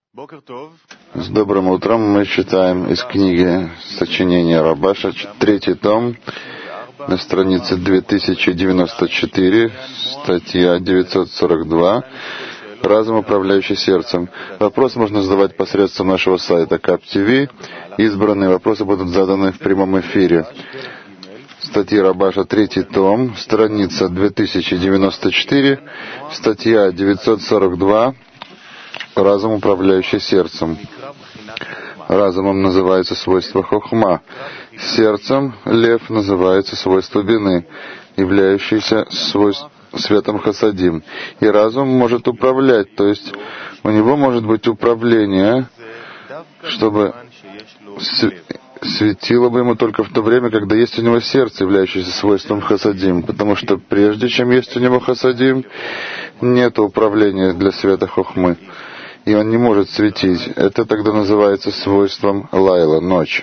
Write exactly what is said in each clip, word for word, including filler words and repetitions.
С добрым утром мы читаем из книги сочинения Рабаша, третий том, на странице две тысячи девяносто четыре, статья девятьсот сорок два, «Разум, управляющий сердцем». Вопрос можно задавать посредством нашего сайта КАП-ТВ. Избранные вопросы будут заданы в прямом эфире. Статья Рабаша, третий том, страница две тысячи девяносто четыре, статья девятьсот сорок два, «Разум, управляющий сердцем». Разумом называется свойство хохма. Сердцем, лев, называется свойство бины, являющееся свойством светом хасадим. И разум может управлять, то есть у него может быть управление, чтобы светило бы ему только в то время, когда есть у него сердце, являющееся свойством хасадим. Потому что прежде чем есть у него хасадим, нет управления для света хохмы. И он не может светить. Это тогда называется свойством лайла, ночь.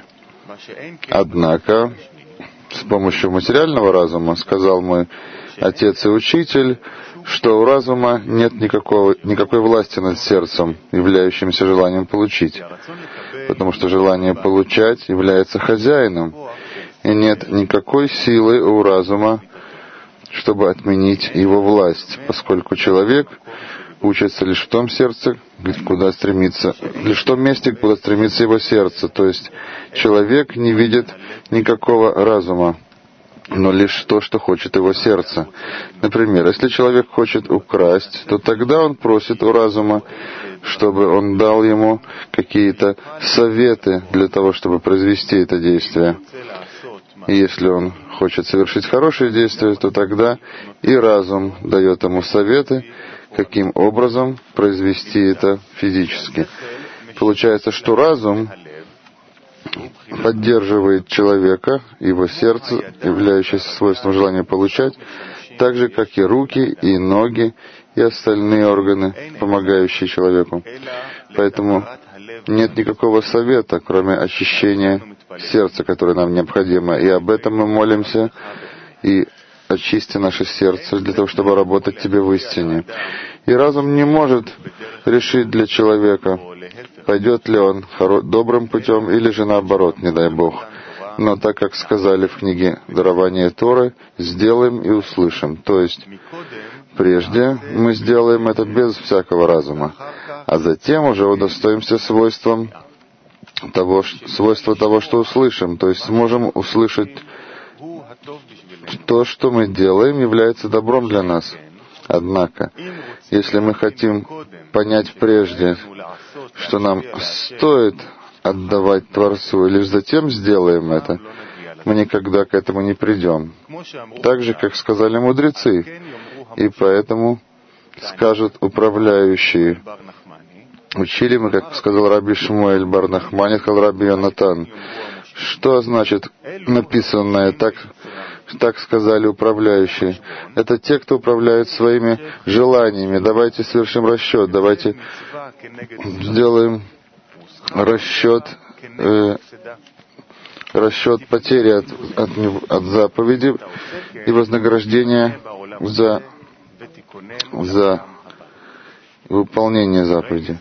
Однако, с помощью материального разума, сказал мой отец и учитель, что у разума нет никакого, никакой власти над сердцем, являющимся желанием получить. Потому что желание получать является хозяином. И нет никакой силы у разума, чтобы отменить его власть, поскольку человек учится лишь в том сердце, куда стремится, лишь в том месте, куда стремится его сердце. То есть человек не видит никакого разума, но лишь то, что хочет его сердце. Например, если человек хочет украсть, то тогда он просит у разума, чтобы он дал ему какие-то советы для того, чтобы произвести это действие. И если он хочет совершить хорошее действие, то тогда и разум дает ему советы, каким образом произвести это физически. Получается, что разум поддерживает человека, его сердце, являющееся свойством желания получать, так же, как и руки, и ноги, и остальные органы, помогающие человеку. Поэтому нет никакого совета, кроме очищения сердца, которое нам необходимо. И об этом мы молимся, и очисти наше сердце для того, чтобы работать тебе в истине. И разум не может решить для человека, пойдет ли он добрым путем или же наоборот, не дай Бог. Но так как сказали в книге «Дарование Торы», сделаем и услышим. То есть, прежде мы сделаем это без всякого разума, а затем уже удостоимся свойством того, свойства того, что услышим. То есть сможем услышать то, что мы делаем, является добром для нас. Однако, если мы хотим понять прежде, что нам стоит отдавать Творцу, и лишь затем сделаем это, мы никогда к этому не придем. Так же, как сказали мудрецы, и поэтому скажут управляющие. Учили мы, как сказал Раби Шмуэль бар Нахмани, сказал Раби Йонатан. Что значит написанное так? Так сказали управляющие. Это те, кто управляют своими желаниями. Давайте совершим расчет, давайте сделаем расчет, э, расчет потери от, от, от заповеди и вознаграждения за, за выполнение заповеди.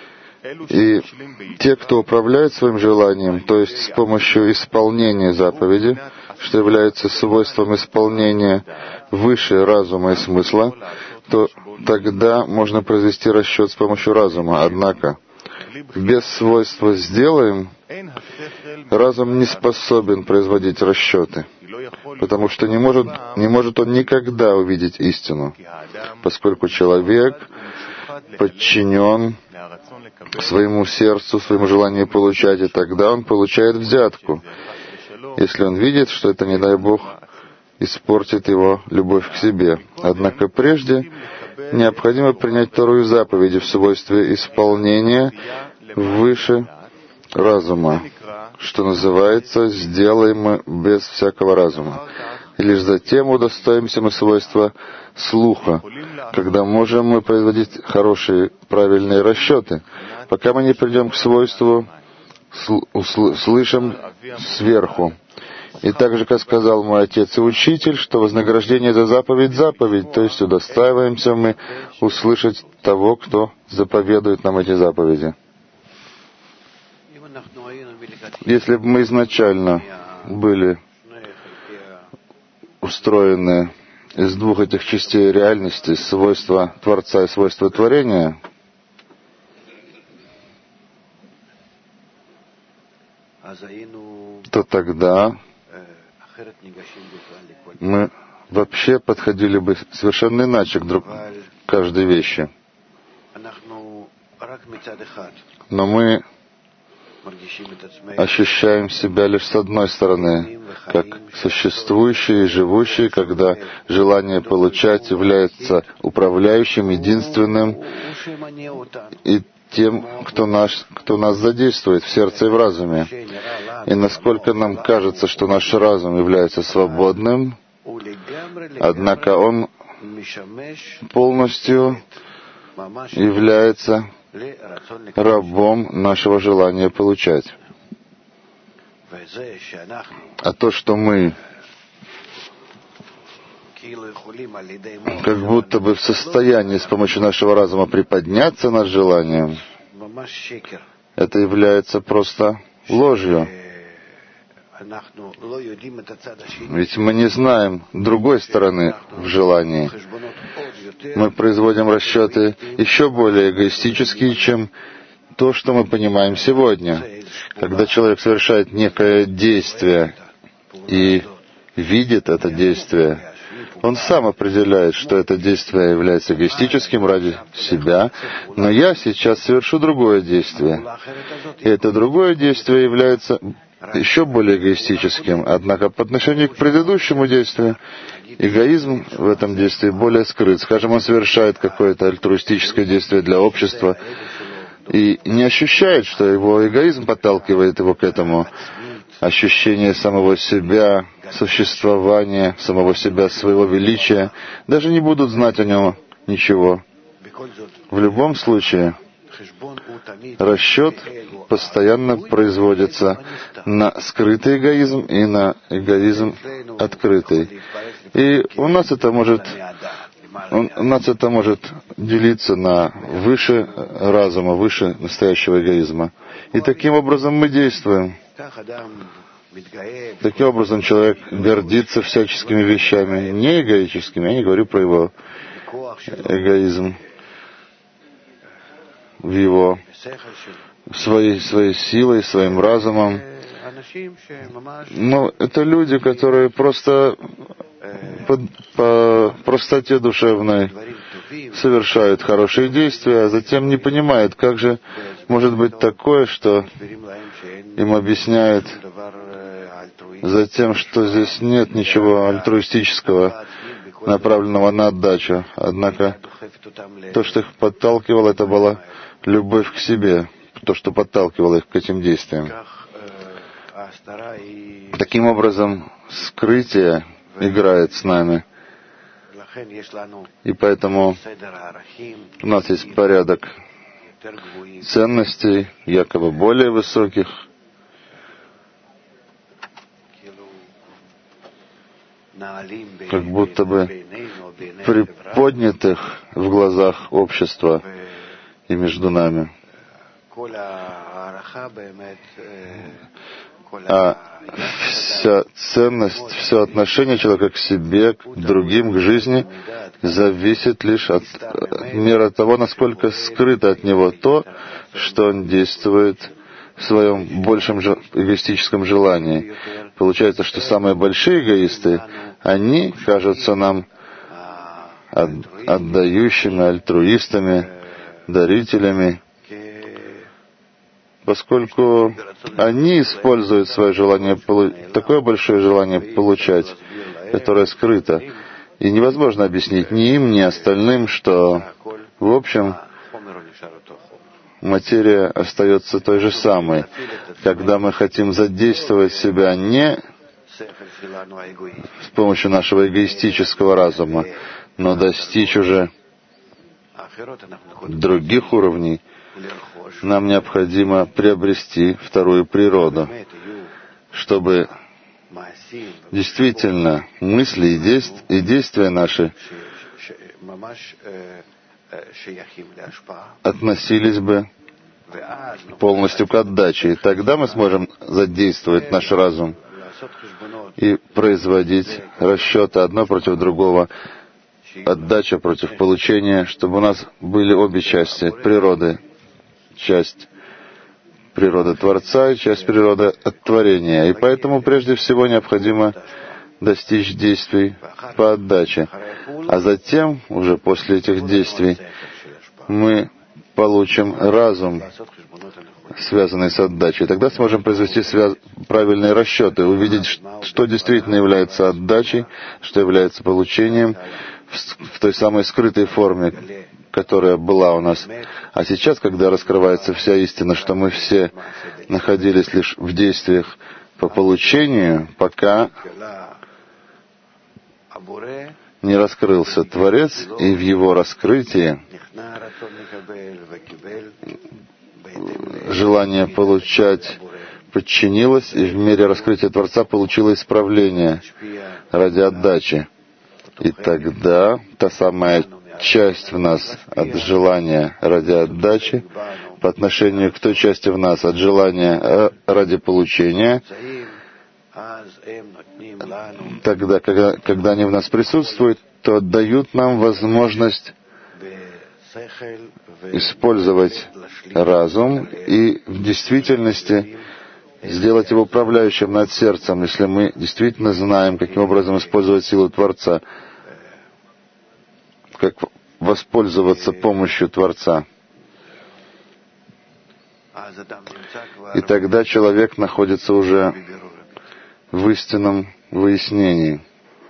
И те, кто управляет своим желанием, то есть с помощью исполнения заповеди, что является свойством исполнения выше разума и смысла, то тогда можно произвести расчет с помощью разума. Однако, без свойства «сделаем» разум не способен производить расчеты, потому что не может, не может он никогда увидеть истину, поскольку человек подчинен своему сердцу, своему желанию получать, и тогда он получает взятку, если он видит, что это, не дай Бог, испортит его любовь к себе. Однако прежде необходимо принять вторую заповедь в свойстве исполнения выше разума, что называется «сделаем мы без всякого разума». И лишь затем удостоимся мы свойства слуха, когда можем мы производить хорошие, правильные расчеты. Пока мы не придем к свойству «слышим сверху». И так же, как сказал мой отец и учитель, что вознаграждение за заповедь — заповедь, то есть удостаиваемся мы услышать того, кто заповедует нам эти заповеди. Если бы мы изначально были устроены из двух этих частей реальности, свойства Творца и свойства творения, то тогда мы вообще подходили бы совершенно иначе к друг каждой вещи. Но мы ощущаем себя лишь с одной стороны, как существующие и живущие, когда желание получать является управляющим, единственным и тем, кто, наш, кто нас задействует в сердце и в разуме. И насколько нам кажется, что наш разум является свободным, однако он полностью является рабом нашего желания получать. А то, что мы как будто бы в состоянии с помощью нашего разума приподняться над желанием, это является просто ложью. Ведь мы не знаем другой стороны в желании. Мы производим расчеты еще более эгоистические, чем то, что мы понимаем сегодня. Когда человек совершает некое действие и видит это действие, он сам определяет, что это действие является эгоистическим ради себя, но я сейчас совершу другое действие. И это другое действие является еще более эгоистическим. Однако по отношению к предыдущему действию эгоизм в этом действии более скрыт. Скажем, он совершает какое-то альтруистическое действие для общества и не ощущает, что его эгоизм подталкивает его к этому. Ощущение самого себя, существования, самого себя, своего величия, даже не будут знать о нем ничего. В любом случае, расчет постоянно производится на скрытый эгоизм и на эгоизм открытый. И у нас это может, у нас это может делиться на выше разума, выше настоящего эгоизма. И таким образом мы действуем. Таким образом человек гордится всяческими вещами, не эгоическими, я не говорю про его эгоизм, в его своей, своей силой, своим разумом. Но это люди, которые просто по, по простоте душевной совершают хорошие действия, а затем не понимают, как же может быть такое, что им объясняют затем, что здесь нет ничего альтруистического, направленного на отдачу. Однако то, что их подталкивало, это была любовь к себе, то, что подталкивало их к этим действиям. Таким образом, скрытие играет с нами. И поэтому у нас есть порядок ценностей, якобы более высоких, как будто бы приподнятых в глазах общества и между нами. А вся ценность, все отношение человека к себе, к другим, к жизни зависит лишь от меры того, насколько скрыто от него то, что он действует в своем большем эгоистическом желании. Получается, что самые большие эгоисты, они кажутся нам отдающими, альтруистами, дарителями, поскольку они используют свое желание, такое большое желание получать, которое скрыто. И невозможно объяснить ни им, ни остальным, что, в общем, материя остается той же самой. Когда мы хотим задействовать себя не с помощью нашего эгоистического разума, но достичь уже других уровней, нам необходимо приобрести вторую природу, чтобы действительно мысли и, действ... и действия наши относились бы полностью к отдаче. И тогда мы сможем задействовать наш разум и производить расчеты одно против другого, отдача против получения, чтобы у нас были обе части природы, часть природы Творца и часть природы от творения. И поэтому прежде всего необходимо достичь действий по отдаче. А затем, уже после этих действий, мы получим разум, связанный с отдачей. Тогда сможем произвести связ... правильные расчеты, увидеть, что действительно является отдачей, что является получением в, в той самой скрытой форме, которая была у нас. А сейчас, когда раскрывается вся истина, что мы все находились лишь в действиях по получению, пока не раскрылся Творец, и в его раскрытии желание получать подчинилось, и в мере раскрытия Творца получило исправление ради отдачи. И тогда та самая часть в нас от желания ради отдачи по отношению к той части в нас от желания ради получения, тогда, когда, когда они в нас присутствуют, то отдают нам возможность использовать разум и в действительности сделать его управляющим над сердцем, если мы действительно знаем, каким образом использовать силу Творца, как воспользоваться помощью Творца. И тогда человек находится уже в истинном выяснении.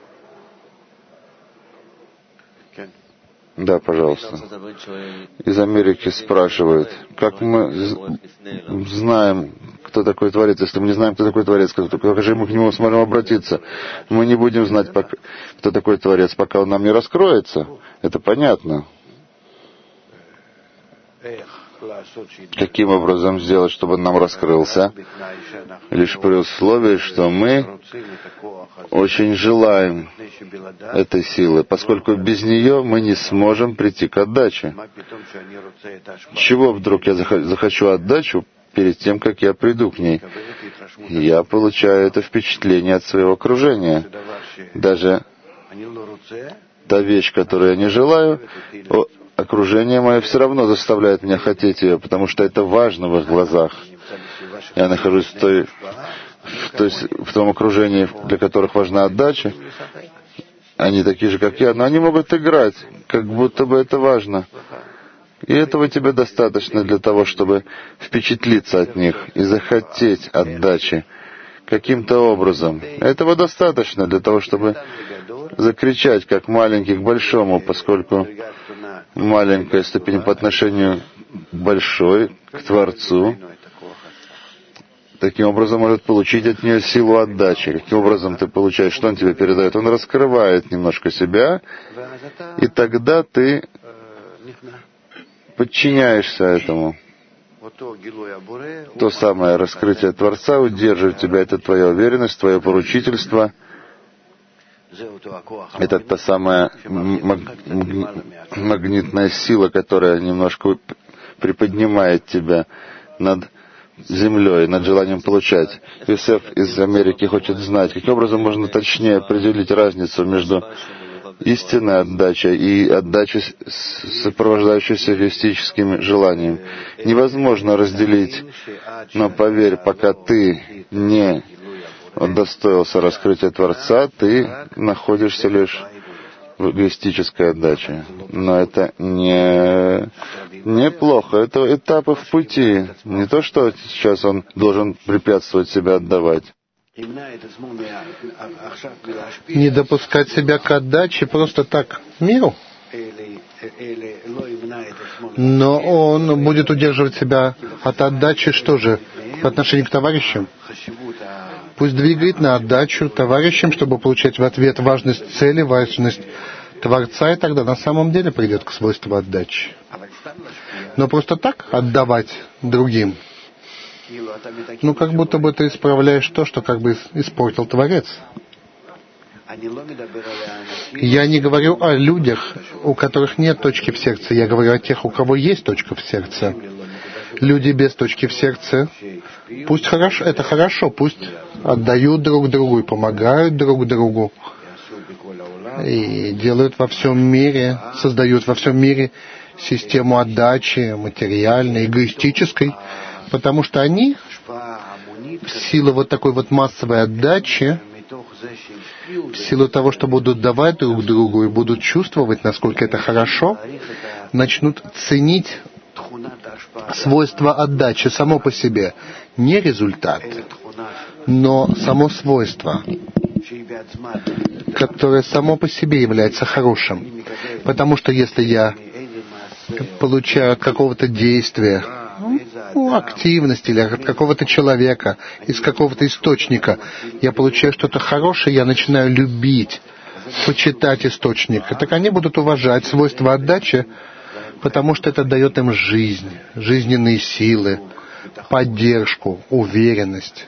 Да, пожалуйста. Из Америки спрашивают, как мы знаем, кто такой Творец, если мы не знаем, кто такой Творец, как же мы к нему сможем обратиться? Мы не будем знать, кто такой Творец, пока он нам не раскроется. Это понятно. Каким образом сделать, чтобы он нам раскрылся? Лишь при условии, что мы очень желаем этой силы, поскольку без нее мы не сможем прийти к отдаче. Чего вдруг я захочу отдачу перед тем, как я приду к ней? Я получаю это впечатление от своего окружения. Даже та вещь, которую я не желаю, окружение мое все равно заставляет меня хотеть ее, потому что это важно в их глазах. Я нахожусь в, той, в, той, в том окружении, для которых важна отдача. Они такие же, как я, но они могут играть, как будто бы это важно. И этого тебе достаточно для того, чтобы впечатлиться от них и захотеть отдачи каким-то образом. Этого достаточно для того, чтобы закричать, как маленький к большому, поскольку маленькая ступень по отношению к большой, к Творцу, таким образом может получить от нее силу отдачи. Каким образом ты получаешь, что он тебе передает? Он раскрывает немножко себя, и тогда ты подчиняешься этому. То самое раскрытие Творца удерживает тебя, это твоя уверенность, твое поручительство. Это та самая магнитная сила, которая немножко приподнимает тебя над землей, над желанием получать. Юсеф из Америки хочет знать, каким образом можно точнее определить разницу между истинной отдачей и отдачей, сопровождающейся эгоистическим желанием. Невозможно разделить, но поверь, пока ты не удостоился раскрытия Творца, ты находишься лишь в эгоистической отдаче. Но это не неплохо, это этапы в пути. Не то, что сейчас он должен препятствовать себя отдавать. Не допускать себя к отдаче просто так миру. Но он будет удерживать себя от отдачи, что же, по отношению к товарищам? Пусть двигает на отдачу товарищам, чтобы получать в ответ важность цели, важность Творца, и тогда на самом деле придет к свойству отдачи. Но просто так отдавать другим, ну, как будто бы ты исправляешь то, что как бы испортил Творец. Я не говорю о людях, у которых нет точки в сердце. Я говорю о тех, у кого есть точка в сердце. Люди без точки в сердце, пусть хорошо, это хорошо, пусть отдают друг другу и помогают друг другу. И делают во всем мире, создают во всем мире систему отдачи материальной, эгоистической, потому что они в силу вот такой вот массовой отдачи, в силу того, что будут давать друг другу и будут чувствовать, насколько это хорошо, начнут ценить свойство отдачи само по себе, не результат, но само свойство, которое само по себе является хорошим. Потому что если я получаю от какого-то действия, ну, активности или от какого-то человека, из какого-то источника, я получаю что-то хорошее, я начинаю любить, почитать источник. Так они будут уважать свойства отдачи, потому что это дает им жизнь, жизненные силы, поддержку, уверенность.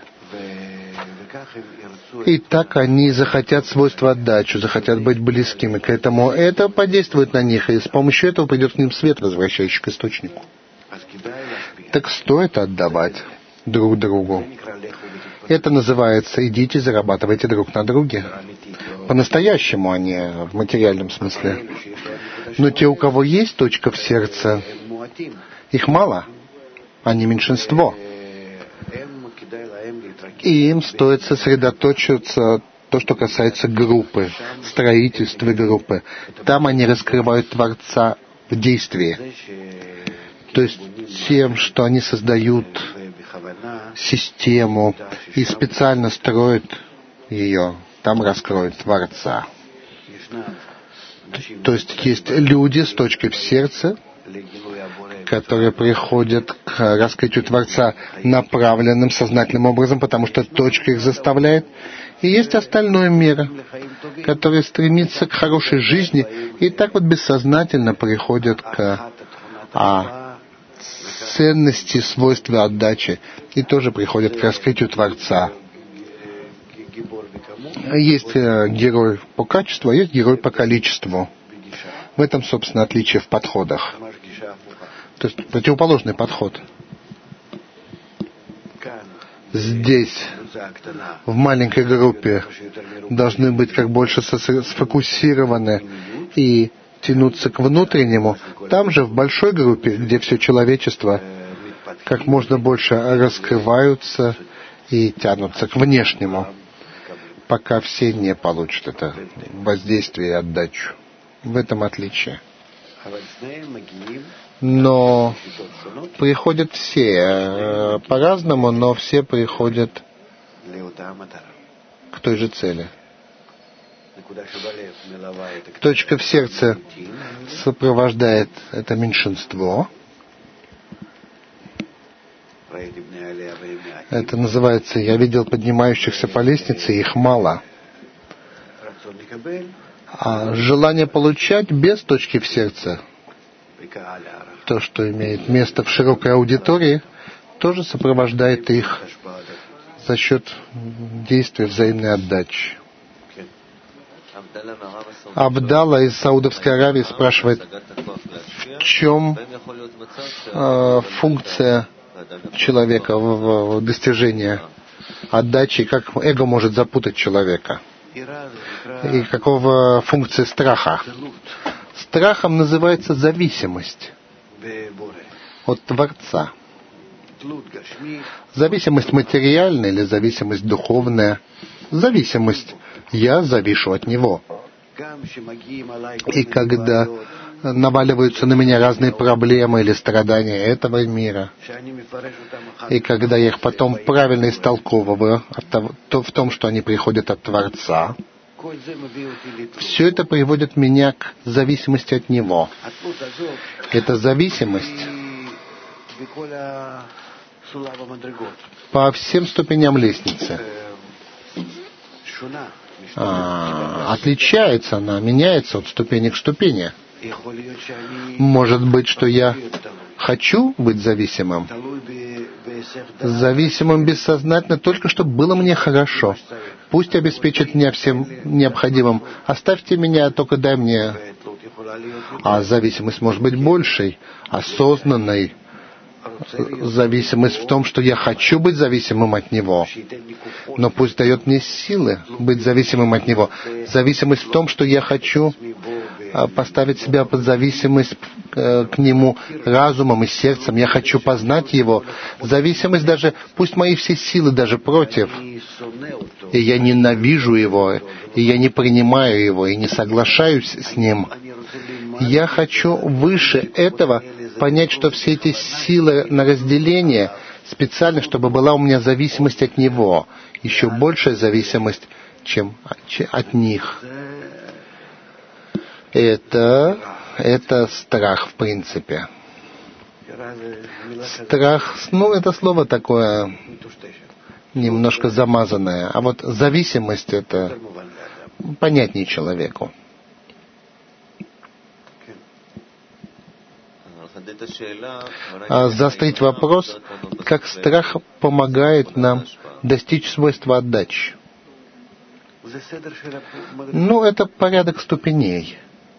И так они захотят свойства отдачи, захотят быть близкими к этому. Это подействует на них, и с помощью этого придет к ним свет, возвращающий к источнику. Так стоит отдавать друг другу. Это называется «идите, зарабатывайте друг на друге». По-настоящему, а не в материальном смысле. Но те, у кого есть точка в сердце, их мало, они меньшинство. И им стоит сосредоточиться то, что касается группы, строительства группы. Там они раскрывают Творца в действии. То есть тем, что они создают систему и специально строят ее, там раскроют Творца. То есть есть люди с точкой в сердце, которые приходят к раскрытию Творца направленным, сознательным образом, потому что точка их заставляет. И есть остальной мир, который стремится к хорошей жизни, и так вот бессознательно приходят к а, ценности, свойства отдачи, и тоже приходят к раскрытию Творца. Есть герой по качеству, а есть герой по количеству. В этом, собственно, отличие в подходах. То есть противоположный подход. Здесь, в маленькой группе, должны быть как больше сфокусированы и тянуться к внутреннему. Там же, в большой группе, где все человечество, как можно больше раскрываются и тянутся к внешнему, пока все не получат это воздействие и отдачу. В этом отличие. Но приходят все по-разному, но все приходят к той же цели. Точка в сердце сопровождает это меньшинство. Это называется «я видел поднимающихся по лестнице, их мало». А желание получать без точки в сердце, то, что имеет место в широкой аудитории, тоже сопровождает их за счет действия взаимной отдачи. Абдалла из Саудовской Аравии спрашивает, в чем э, функция человека в, в достижении отдачи, как эго может запутать человека. И какова функция страха? Страхом называется зависимость от Творца. Зависимость материальная или зависимость духовная. Зависимость. Я завишу от Него. И когда наваливаются на меня разные проблемы или страдания этого мира, и когда я их потом правильно истолковываю то в том, что они приходят от Творца, все это приводит меня к зависимости от Него. Эта зависимость по всем ступеням лестницы а, отличается, она меняется от ступени к ступени. Может быть, что я хочу быть зависимым, зависимым бессознательно, только чтобы было мне хорошо. Пусть обеспечит меня всем необходимым. Оставьте меня, только дай мне. А зависимость может быть большей, осознанной, зависимость в том, что я хочу быть зависимым от Него, но пусть дает мне силы быть зависимым от Него. Зависимость в том, что я хочу поставить себя под зависимость к Нему разумом и сердцем. Я хочу познать Его. Зависимость даже, пусть мои все силы даже против, и я ненавижу Его, и я не принимаю Его, и не соглашаюсь с Ним. Я хочу выше этого понять, что все эти силы на разделение специально, чтобы была у меня зависимость от Него, еще большая зависимость, чем от них. Это, это страх, в принципе. Страх, ну, это слово такое немножко замазанное. А вот зависимость — это понятнее человеку. А заострить вопрос, как страх помогает нам достичь свойства отдачи. Ну, это порядок ступеней.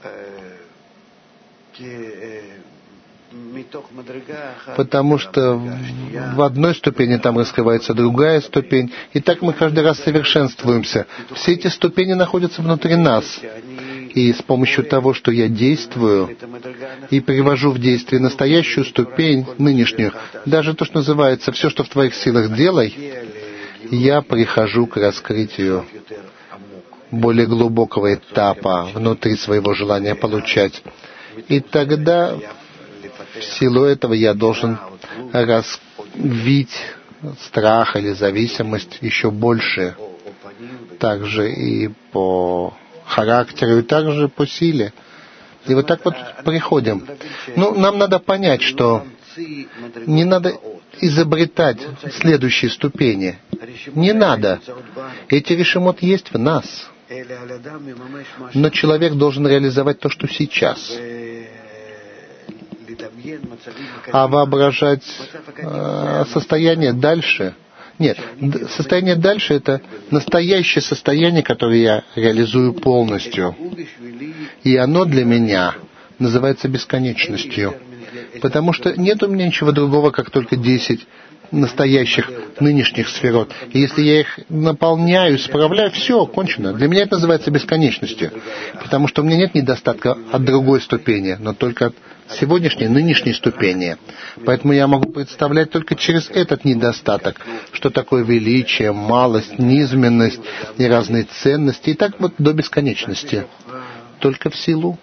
Потому что в одной ступени там раскрывается другая ступень, и так мы каждый раз совершенствуемся. Все эти ступени находятся внутри нас. И с помощью того, что я действую и привожу в действие настоящую ступень, нынешнюю, даже то, что называется «все, что в твоих силах, делай», я прихожу к раскрытию более глубокого этапа внутри своего желания получать. И тогда в силу этого я должен развить страх или зависимость еще больше, также и по характеру, и также по силе. И вот так вот приходим. Ну, нам надо понять, что не надо изобретать следующие ступени. Не надо. Эти решимот есть в нас. Но человек должен реализовать то, что сейчас. А воображать э, состояние дальше. Нет, состояние дальше — это настоящее состояние, которое я реализую полностью. И оно для меня называется бесконечностью. Потому что нет у меня ничего другого, как только десять настоящих, нынешних сферот. И если я их наполняю, справляю, все, кончено. Для меня это называется бесконечностью. Потому что у меня нет недостатка от другой ступени, но только от сегодняшней, нынешней ступени. Поэтому я могу представлять только через этот недостаток, что такое величие, малость, низменность и разные ценности. И так вот до бесконечности. Только в силу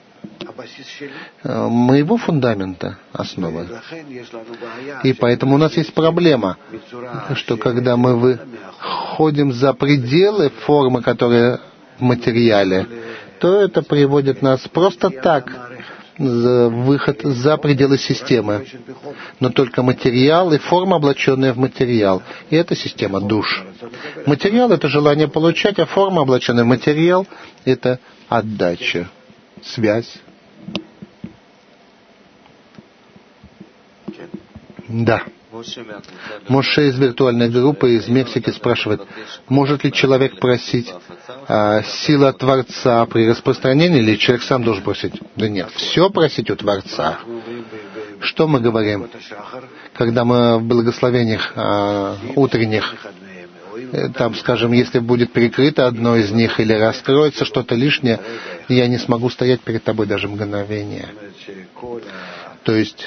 моего фундамента, основы. И поэтому у нас есть проблема, что когда мы выходим за пределы формы, которая в материале, то это приводит нас просто так, в выход за пределы системы. Но только материал и форма, облаченная в материал. И это система душ. Материал — это желание получать, а форма, облаченная в материал, — это отдача. Связь. Да. Моше из виртуальной группы из Мексики спрашивает, может ли человек просить а, силу от Творца при распространении, или человек сам должен просить? Да нет, все просить у Творца. Что мы говорим, когда мы в благословениях а, утренних, там, скажем, если будет перекрыто одно из них или раскроется что-то лишнее, я не смогу стоять перед тобой даже мгновение. То есть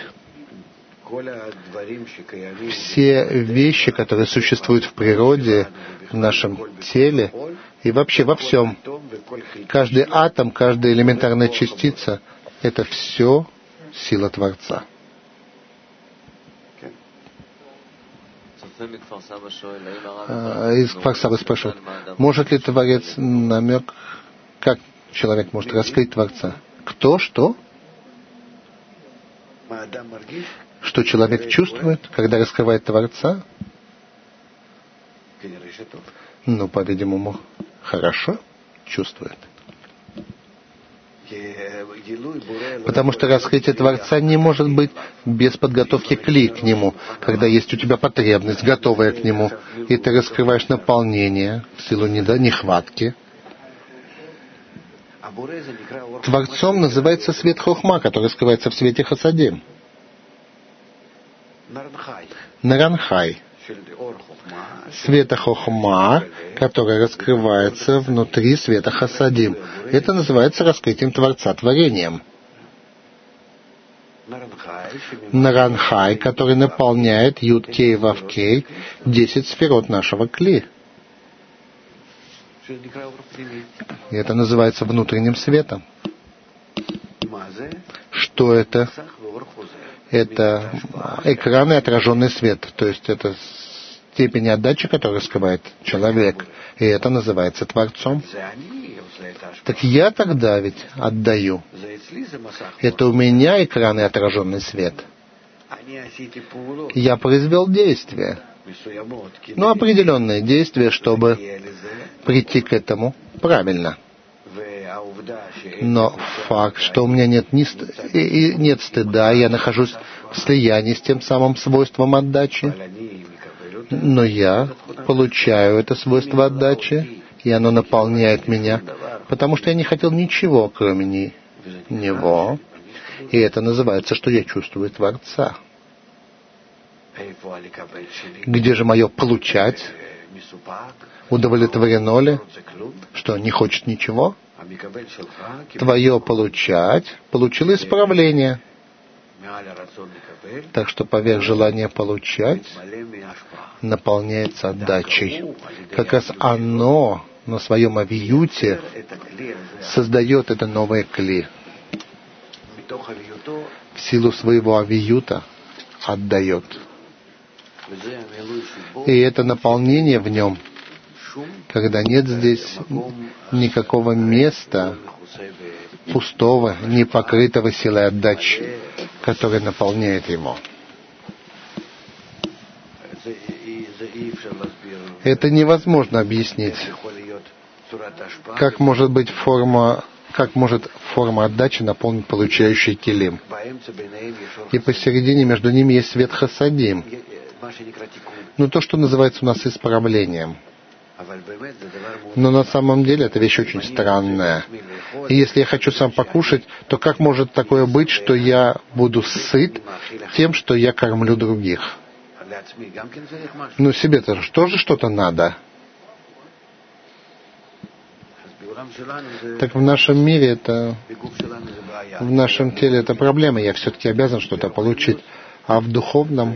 все вещи, которые существуют в природе, в нашем теле и вообще во всем, каждый атом, каждая элементарная частица — это все сила Творца. Из Кфар-Сабы спрашивают, может ли Творец намек, как человек может раскрыть Творца? Кто, что? Что человек чувствует, когда раскрывает Творца? Ну, по-видимому, хорошо чувствует. Потому что раскрытие Творца не может быть без подготовки кли к Нему, когда есть у тебя потребность, готовая к Нему, и ты раскрываешь наполнение в силу нехватки. Творцом называется свет Хохма, который скрывается в свете Хасадим. Наранхай. Света Хохма, который раскрывается внутри света Хасадим. Это называется раскрытием Творца, творением. Наранхай, который наполняет Юд-Кей и Вав-Кей, десять сферот нашего Кли. И это называется внутренним светом. Что это? Это экран и отраженный свет. То есть это степень отдачи, которую скрывает человек. И это называется Творцом. Так я тогда ведь отдаю. Это у меня экран и отраженный свет. Я произвел действие. Ну, определенные действия, чтобы прийти к этому правильно. Но факт, что у меня нет, ни ст... и нет стыда, я нахожусь в слиянии с тем самым свойством отдачи, но я получаю это свойство отдачи, и оно наполняет меня, потому что я не хотел ничего, кроме не... него. И это называется, что я чувствую Творца. Где же мое получать? Удовлетворено ли? Что, не хочет ничего? Твое получать получило исправление. Так что поверх желания получать наполняется отдачей. Как раз оно на своем авиюте создает это новое кли. В силу своего авиюта отдает. И это наполнение в нем, когда нет здесь никакого места пустого, не покрытого силой отдачи, которая наполняет его. Это невозможно объяснить. Как может быть форма, как может форма отдачи наполнить получающий килим? И посередине между ними есть свет хасадим. Ну, то, что называется у нас исправлением. Но на самом деле это вещь очень странная. И если я хочу сам покушать, то как может такое быть, что я буду сыт тем, что я кормлю других? Ну, себе-то тоже что-то надо. Так в нашем мире это... В нашем теле это проблема. Я все-таки обязан что-то получить. А в духовном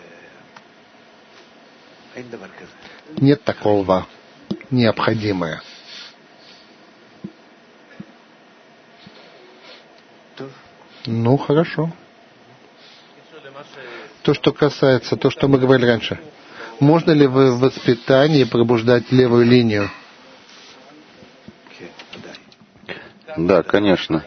нет такого необходимое. Ну, хорошо. То, что касается, то, что мы говорили раньше. Можно ли в воспитании пробуждать левую линию? Да, конечно.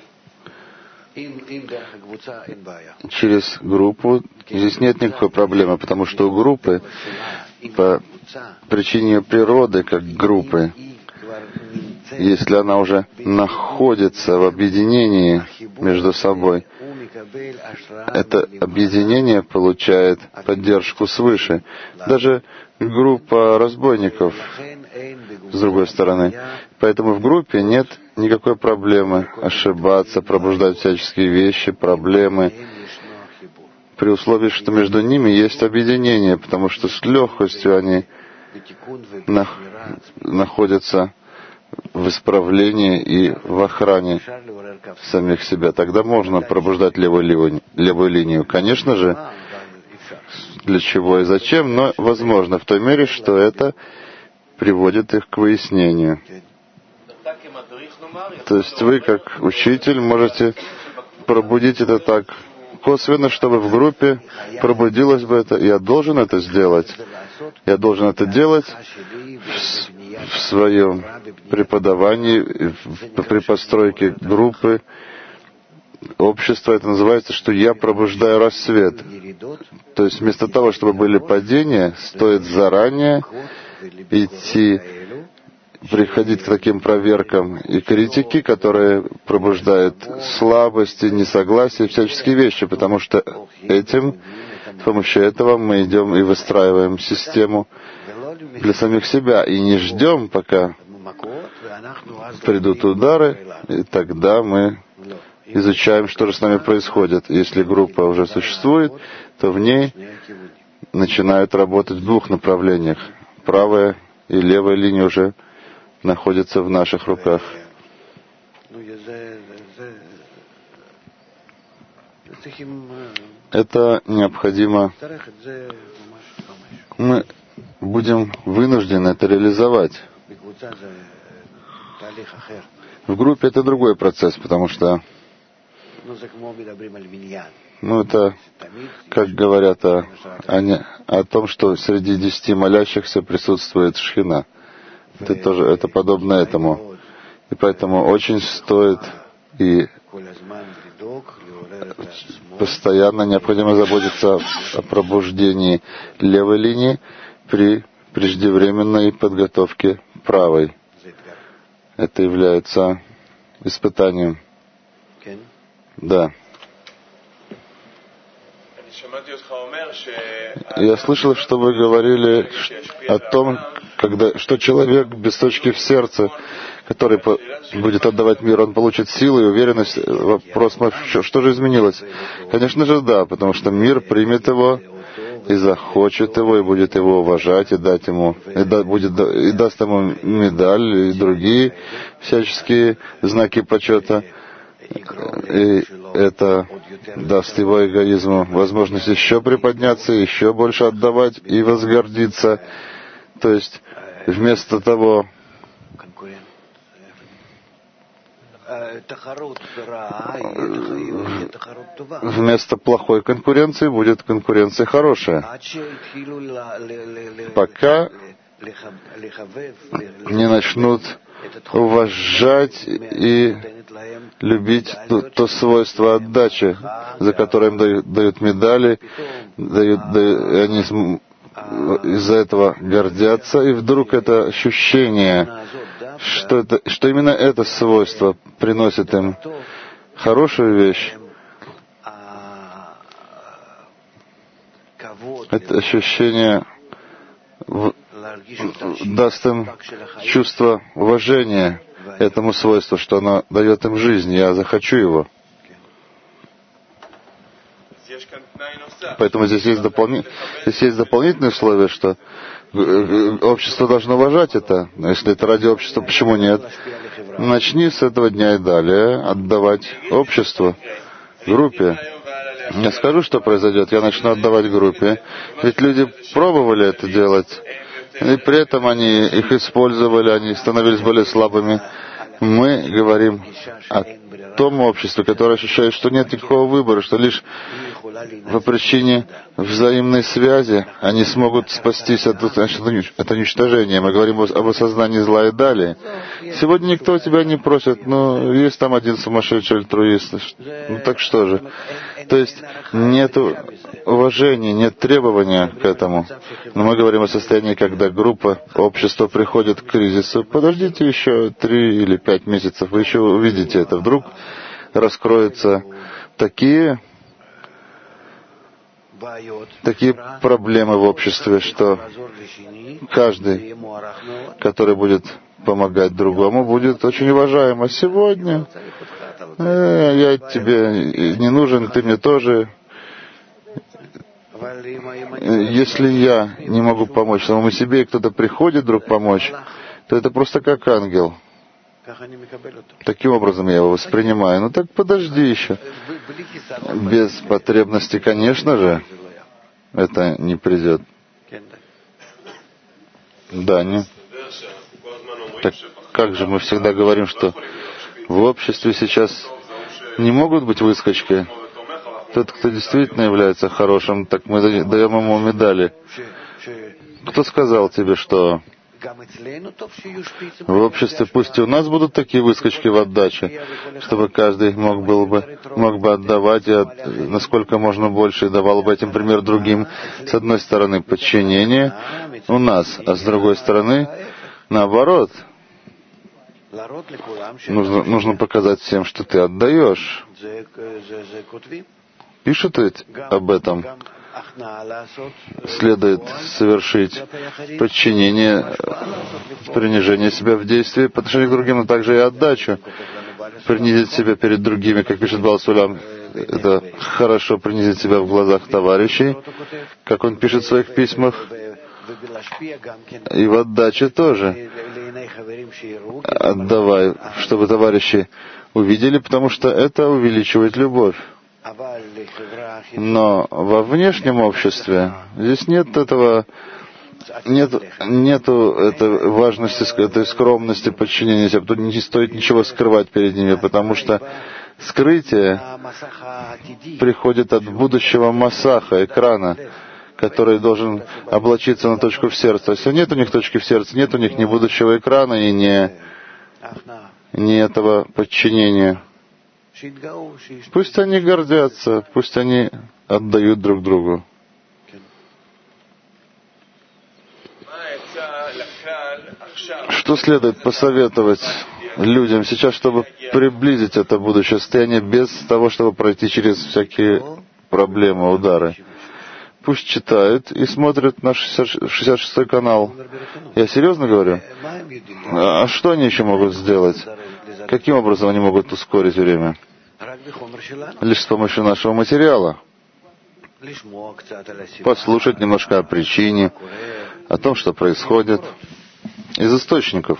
Через группу здесь нет никакой проблемы, потому что у группы по причине природы как группы, если она уже находится в объединении между собой, это объединение получает поддержку свыше. Даже группа разбойников, с другой стороны. Поэтому в группе нет никакой проблемы ошибаться, пробуждать всяческие вещи, проблемы, при условии, что между ними есть объединение, потому что с легкостью они на, находятся в исправлении и в охране самих себя. Тогда можно пробуждать левую, левую, левую линию. Конечно же, для чего и зачем, но возможно в той мере, что это приводит их к выяснению. То есть вы, как учитель, можете пробудить это так косвенно, чтобы в группе пробудилось бы это. Я должен это сделать. Я должен это делать в, в своем преподавании, в, при постройке группы, общества. Это называется, что я пробуждаю рассвет. То есть вместо того, чтобы были падения, стоит заранее идти, приходить к таким проверкам и критике, которые пробуждают слабости, несогласие, всяческие вещи, потому что этим, с помощью этого мы идем и выстраиваем систему для самих себя, и не ждем, пока придут удары, и тогда мы изучаем, что же с нами происходит. Если группа уже существует, то в ней начинают работать в двух направлениях. Правая и левая линия уже находятся в наших руках. Это необходимо. Мы будем вынуждены это реализовать. В группе это другой процесс, потому что ну, это, как говорят о, о, о том, что среди десяти молящихся присутствует шхина. Это тоже, это подобно этому. И поэтому очень стоит и постоянно необходимо заботиться о пробуждении левой линии при преждевременной подготовке правой. Это является испытанием. Да. Я слышал, что вы говорили о том, когда, что человек без точки в сердце, который по, будет отдавать мир, он получит силу и уверенность. Вопрос, что, что же изменилось? Конечно же, да, потому что мир примет его и захочет его, и будет его уважать, и дать ему, и, да, будет, и даст ему медаль, и другие всяческие знаки почета. И это даст его эгоизму возможность еще приподняться, еще больше отдавать и возгордиться. То есть вместо того, вместо плохой конкуренции будет конкуренция хорошая. Пока не начнут уважать и любить то, то свойство отдачи, за которое им дают, дают медали, дают, дают, и они из-за этого гордятся, и вдруг это ощущение, что, это, что именно это свойство приносит им хорошую вещь, это ощущение в, даст им чувство уважения этому свойству, что оно дает им жизнь. Я захочу его. Поэтому здесь есть, дополни... здесь есть дополнительные условия, что общество должно уважать это. Но если это ради общества, почему нет? Начни с этого дня и далее отдавать обществу, группе. Я скажу, что произойдет. Я начну отдавать группе. Ведь люди пробовали это делать. И при этом они их использовали, они становились более слабыми. Мы говорим о том обществе, которое ощущает, что нет никакого выбора, что лишь по причине взаимной связи они смогут спастись от, от уничтожения. Мы говорим об осознании зла и далее. Сегодня никто тебя не просит, ну, есть там один сумасшедший альтруист. Ну так что же? То есть нет уважения, нет требования к этому. Но мы говорим о состоянии, когда группа, общество приходит к кризису. Подождите еще три или пять месяцев, вы еще увидите это. Вдруг раскроются такие такие проблемы в обществе, что каждый, который будет помогать другому, будет очень уважаем. А сегодня э, я тебе не нужен, ты мне тоже. Если я не могу помочь самому себе, и кто-то приходит вдруг помочь, то это просто как ангел. Таким образом я его воспринимаю. Ну так подожди еще. Без потребности, конечно же, это не придет. Да, не. Так как же мы всегда говорим, что в обществе сейчас не могут быть выскочки. Тот, кто действительно является хорошим, так мы даем ему медали. Кто сказал тебе, что в обществе пусть и у нас будут такие выскочки в отдаче, чтобы каждый мог, был бы, мог бы отдавать, и от, насколько можно больше, и давал бы этим пример другим. С одной стороны, подчинение у нас, а с другой стороны, наоборот. Нужно, нужно показать всем, что ты отдаешь. Пишут ведь об этом. Следует совершить подчинение, принижение себя в действии по отношению к другим, но также и отдачу. принизить себя перед другими, как пишет Баал Сулам, это хорошо принизить себя в глазах товарищей, как он пишет в своих письмах, и в отдаче тоже. Отдавай, чтобы товарищи увидели, потому что это увеличивает любовь. Но во внешнем обществе здесь нет этого, нет, нету этой важности, этой скромности, подчинения себе. Тут не стоит ничего скрывать перед ними, потому что скрытие приходит от будущего масаха, экрана, который должен облачиться на точку в сердце. Если нет у них точки в сердце, нет у них ни будущего экрана и ни, ни этого подчинения. Пусть они гордятся, пусть они отдают друг другу. Что следует посоветовать людям сейчас, чтобы приблизить это будущее состояние без того, чтобы пройти через всякие проблемы, удары? Пусть читают и смотрят наш шестьдесят шестой канал. Я серьезно говорю? А что они еще могут сделать? Каким образом они могут ускорить время? Лишь с помощью нашего материала. Послушать немножко о причине, о том, что происходит, из источников.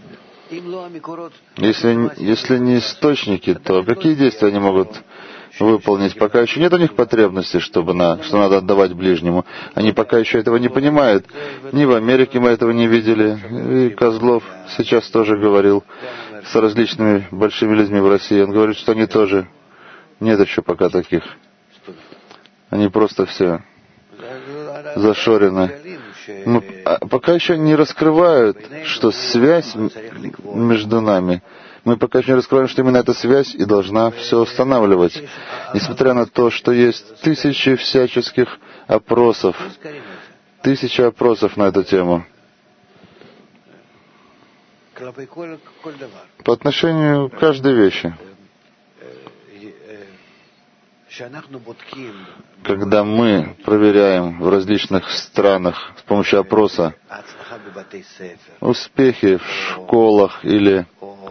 Если, если не источники, то какие действия они могут выполнить? Пока еще нет у них потребности, чтобы на, что надо отдавать ближнему. Они пока еще этого не понимают. Ни в Америке мы этого не видели. И Козлов сейчас тоже говорил с различными большими людьми в России. Он говорит, что они тоже нет еще пока таких. Они просто все зашорены. Но пока еще не раскрывают, что связь между нами. Мы пока еще не раскрываем, что именно эта связь и должна все устанавливать. Несмотря на то, что есть тысячи всяческих опросов, тысячи опросов на эту тему. По отношению к каждой вещи. Когда мы проверяем в различных странах с помощью опроса успехи в школах или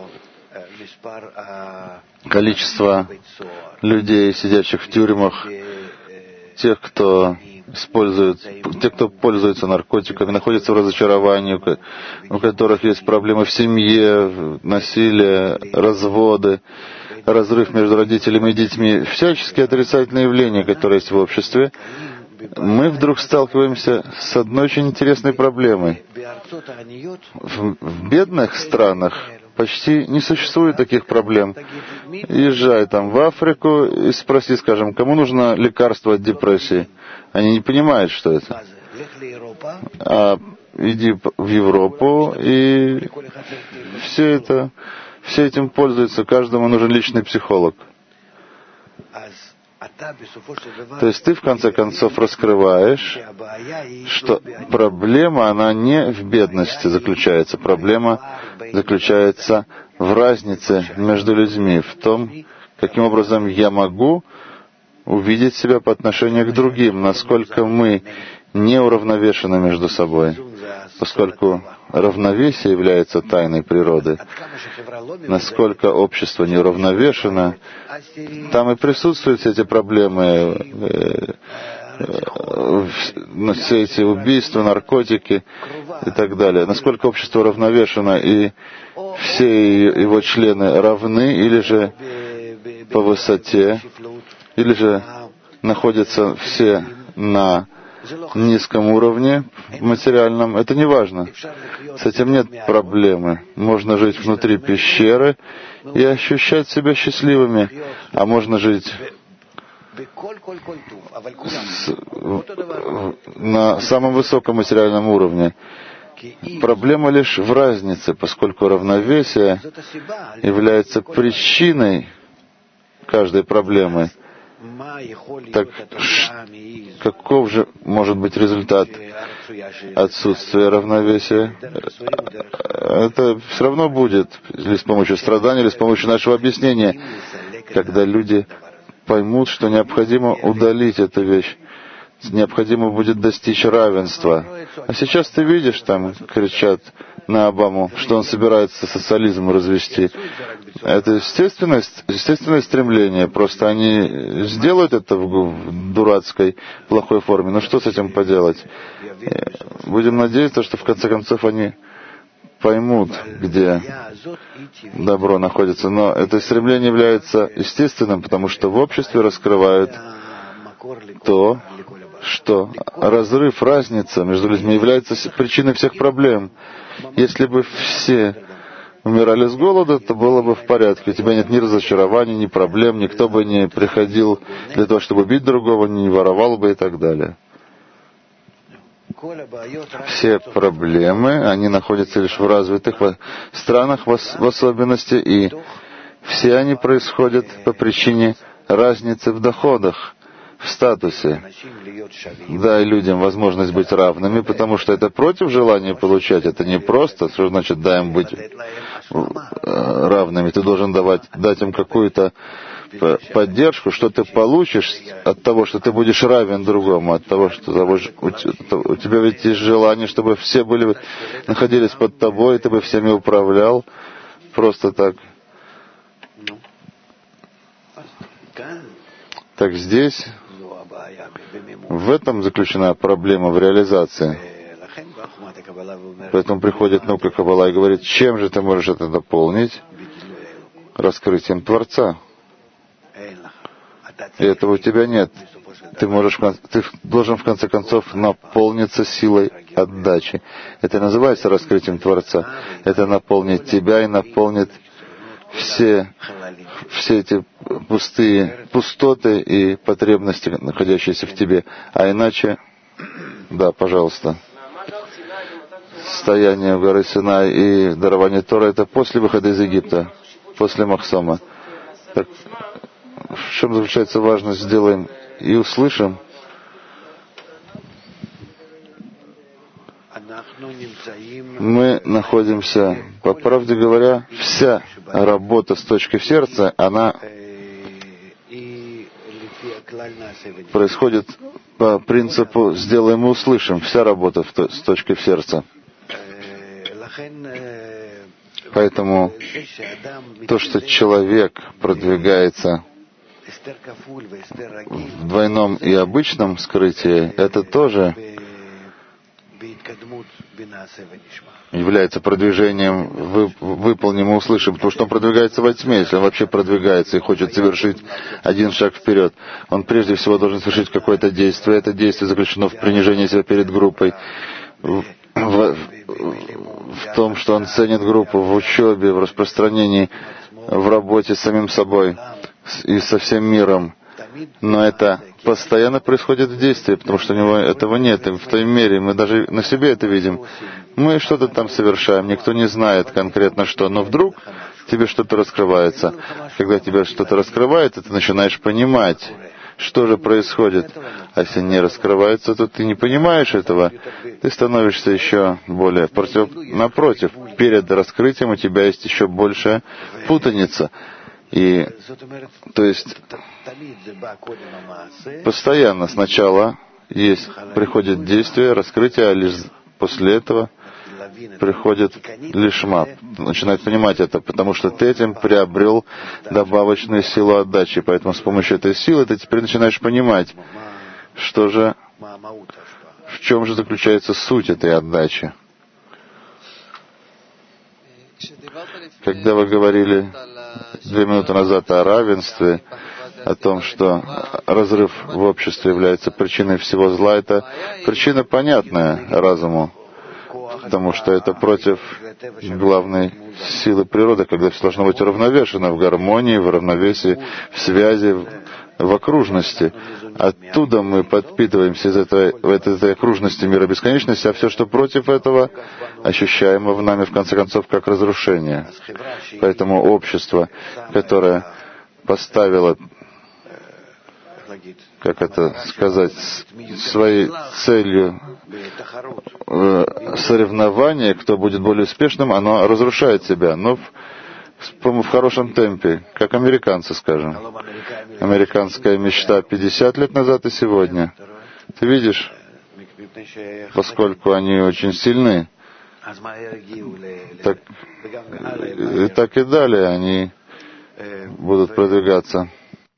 количество людей, сидящих в тюрьмах, тех, кто использует, тех, кто пользуется наркотиками, находится в разочаровании, у которых есть проблемы в семье, насилие, разводы, разрыв между родителями и детьми, всяческие отрицательные явления, которые есть в обществе, мы вдруг сталкиваемся с одной очень интересной проблемой. В, в бедных странах почти не существует таких проблем. Езжай там в Африку и спроси, скажем, кому нужно лекарство от депрессии. Они не понимают, что это. А иди в Европу, и все это, все этим пользуются, каждому нужен личный психолог. То есть ты в конце концов раскрываешь, что проблема, она не в бедности заключается, проблема заключается в разнице между людьми, в том, каким образом я могу увидеть себя по отношению к другим, насколько мы не уравновешены между собой, поскольку равновесие является тайной природы. Насколько общество не уравновешено, там и присутствуют все эти проблемы, все эти убийства, наркотики и так далее. Насколько общество уравновешено и все его члены равны, или же по высоте, или же находятся все на низком уровне материальном, это не важно. С этим нет проблемы. Можно жить внутри пещеры и ощущать себя счастливыми, а можно жить с, на самом высоком материальном уровне. Проблема лишь в разнице, поскольку равновесие является причиной каждой проблемы. Так каков же может быть результат отсутствия равновесия? Это все равно будет или с помощью страдания, или с помощью нашего объяснения, когда люди поймут, что необходимо удалить эту вещь, необходимо будет достичь равенства. А сейчас ты видишь, там кричат на Обаму, что он собирается социализм развести. Это естественность, естественное стремление. Просто они сделают это в дурацкой, плохой форме. Ну что с этим поделать? Будем надеяться, что в конце концов они поймут, где добро находится. Но это стремление является естественным, потому что в обществе раскрывают то, что разрыв, разница между людьми является причиной всех проблем. Если бы все умирали с голода, то было бы в порядке. У тебя нет ни разочарований, ни проблем, никто бы не приходил для того, чтобы убить другого, не воровал бы и так далее. Все проблемы, они находятся лишь в развитых странах в особенности, и все они происходят по причине разницы в доходах, в статусе. Дай людям возможность быть равными, потому что это против желания получать. Это не просто, что значит дай им быть равными. Ты должен давать, дать им какую-то поддержку, что ты получишь от того, что ты будешь равен другому, от того, что у тебя ведь есть желание, чтобы все были, находились под тобой, и ты бы всеми управлял. Просто так. Так здесь, в этом заключена проблема в реализации. Поэтому приходит наука Каббала и говорит, чем же ты можешь это дополнить? Раскрытием Творца. И этого у тебя нет. Ты, можешь, ты должен в конце концов наполниться силой отдачи. Это называется раскрытием Творца. Это наполнит тебя и наполнит все, все эти пустые пустоты и потребности, находящиеся в тебе. А иначе, да, пожалуйста, стояние у горы Синай и дарование Тора — это после выхода из Египта, после Махсома. Так, в чем заключается важность, сделаем и услышим. Мы находимся, по правде говоря, вся работа с точки в сердце, она происходит по принципу «сделаем и услышим». Вся работа с точки в сердце. Поэтому то, что человек продвигается в двойном и обычном скрытии, это тоже является продвижением вы, выполним и услышим, потому что он продвигается во тьме. Если он вообще продвигается и хочет совершить один шаг вперед, он прежде всего должен совершить какое-то действие. Это действие заключено в принижении себя перед группой, в, в, в том, что он ценит группу в учебе, в распространении, в работе с самим собой и со всем миром. Но это постоянно происходит в действии, потому что у него этого нет. И в той мере мы даже на себе это видим. Мы что-то там совершаем, никто не знает конкретно что, но вдруг тебе что-то раскрывается. Когда тебе что-то раскрывается, ты начинаешь понимать, что же происходит. А если не раскрывается, то ты не понимаешь этого. Ты становишься еще более против... напротив. Перед раскрытием у тебя есть еще большая путаница. И, то есть, постоянно сначала есть, приходит действие, раскрытие, а лишь после этого приходит лишма. Начинает понимать это, потому что ты этим приобрел добавочную силу отдачи. Поэтому с помощью этой силы ты теперь начинаешь понимать, что же, в чем же заключается суть этой отдачи. Когда вы говорили две минуты назад о равенстве, о том, что разрыв в обществе является причиной всего зла, это причина понятная разуму, потому что это против главной силы природы, когда все должно быть уравновешено в гармонии, в равновесии, в связи, в окружности. Оттуда мы подпитываемся из этой, в этой, этой окружности мира бесконечности, а все, что против этого, ощущаемо в нами, в конце концов, как разрушение. Поэтому общество, которое поставило, как это сказать, своей целью э, соревнования, кто будет более успешным, оно разрушает себя, но в, в хорошем темпе, как американцы, скажем. Американская мечта пятьдесят лет назад и сегодня. Ты видишь, поскольку они очень сильны, так и, так и далее, они будут продвигаться.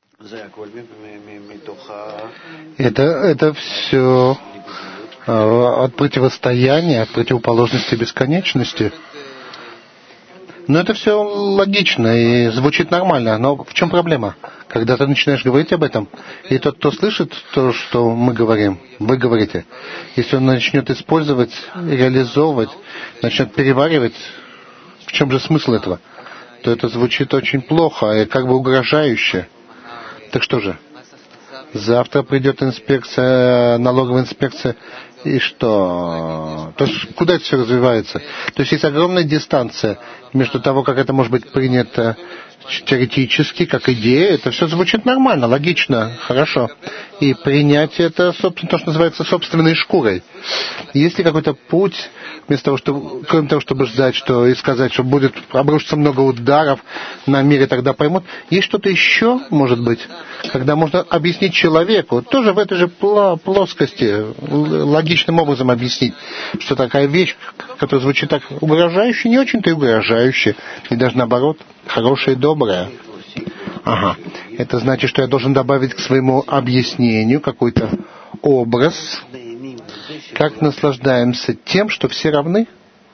Это, это все от противостояния, от противоположности бесконечности. Но это все логично и звучит нормально. Но в чем проблема? Когда ты начинаешь говорить об этом, и тот, кто слышит то, что мы говорим, вы говорите, если он начнет использовать, реализовывать, начнет переваривать, в чем же смысл этого? То это звучит очень плохо и как бы угрожающе. Так что же? Завтра придет инспекция, налоговая инспекция, и что? То есть куда это все развивается? То есть есть огромная дистанция между того, как это может быть принято теоретически, как идея. Это все звучит нормально, логично, хорошо. И принятие это, собственно, то, что называется собственной шкурой. Есть ли какой-то путь, вместо того, чтобы, кроме того, чтобы ждать, что и сказать, что будет обрушиться много ударов на мире, тогда поймут, есть что-то еще, может быть, когда можно объяснить человеку, тоже в этой же плоскости, логичным образом объяснить, что такая вещь, которая звучит так угрожающе, не очень-то и угрожающе, и даже наоборот, хорошая и добрая. Ага. Это значит, что я должен добавить к своему объяснению какой-то образ, как наслаждаемся тем, что все равны.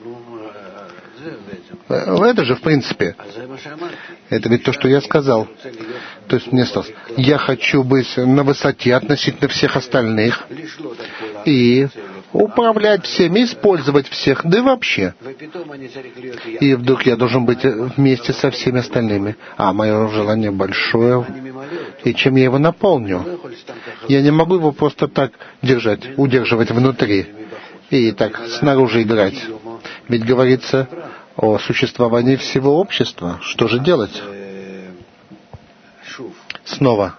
Это же, в принципе, это ведь то, что я сказал. То есть мне осталось, я хочу быть на высоте относительно всех остальных и управлять всеми, использовать всех, да и вообще. И вдруг я должен быть вместе со всеми остальными. А мое желание большое. И чем я его наполню? Я не могу его просто так держать, удерживать внутри и так снаружи играть. Ведь говорится о существовании всего общества. Что же делать? Снова.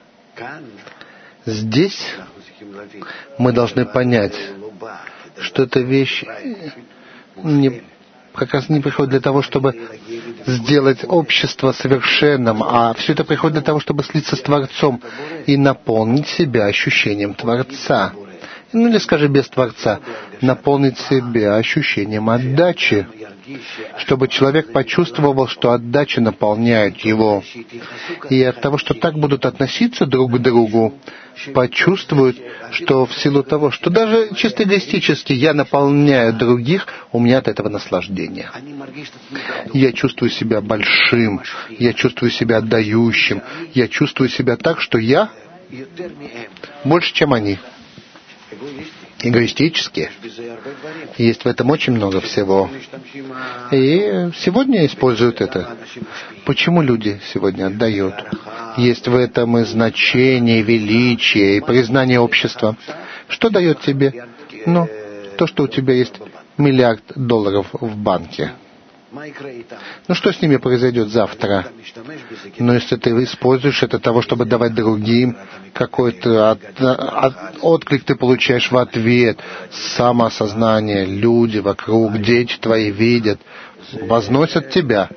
Здесь мы должны понять, что эта вещь не, как раз не приходит для того, чтобы сделать общество совершенным, а все это приходит для того, чтобы слиться с Творцом и наполнить себя ощущением Творца. Ну или, скажи, без Творца, наполнить себя ощущением отдачи, чтобы человек почувствовал, что отдача наполняет его. И от того, что так будут относиться друг к другу, почувствуют, что в силу того, что даже чисто эгоистически я наполняю других, у меня от этого наслаждение. Я чувствую себя большим, я чувствую себя отдающим, я чувствую себя так, что я больше, чем они. Эгоистически. Есть в этом очень много всего. И сегодня используют это. Почему люди сегодня отдают? Есть в этом и значение, и величие, и признание общества. Что дает тебе? Ну, то, что у тебя есть миллиард долларов в банке. Ну, что с ними произойдет завтра? Но если ты используешь это того, чтобы давать другим, какой-то от, от, отклик ты получаешь в ответ, самоосознание, люди вокруг, дети твои видят, возносят тебя.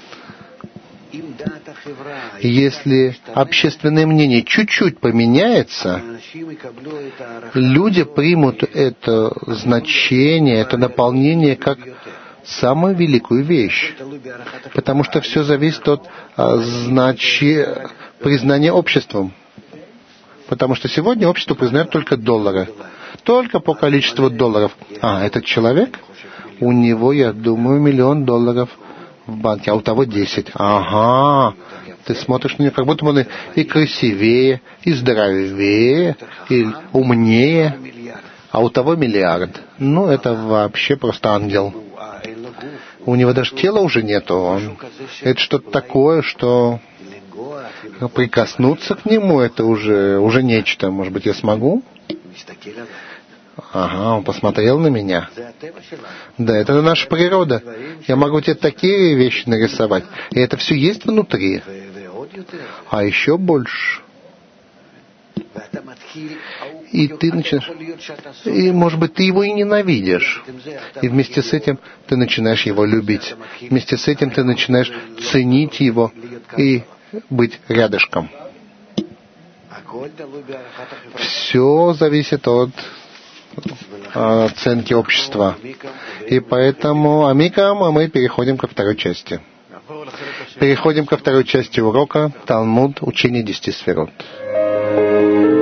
Если общественное мнение чуть-чуть поменяется, люди примут это значение, это наполнение как самую великую вещь, потому что все зависит от а, значи... признания обществом. Потому что сегодня общество признает только доллары. Только по количеству долларов. А, этот человек, у него, я думаю, миллион долларов в банке, а у того десять. Ага, ты смотришь на него, как будто он и красивее, и здоровее, и умнее, а у того миллиард. Ну, это вообще просто ангел. У него даже тела уже нету. Он... Это что-то такое, что прикоснуться к нему, это уже, уже нечто. Может быть, я смогу? Ага, он посмотрел на меня. Да, это наша природа. Я могу тебе такие вещи нарисовать. И это все есть внутри. А еще больше. И ты начинаешь... И, может быть, ты его и ненавидишь. И вместе с этим ты начинаешь его любить. Вместе с этим ты начинаешь ценить его и быть рядышком. Все зависит от оценки общества. И поэтому, амикам, а мы переходим ко второй части. Переходим ко второй части урока Талмуд, учение десяти сферот.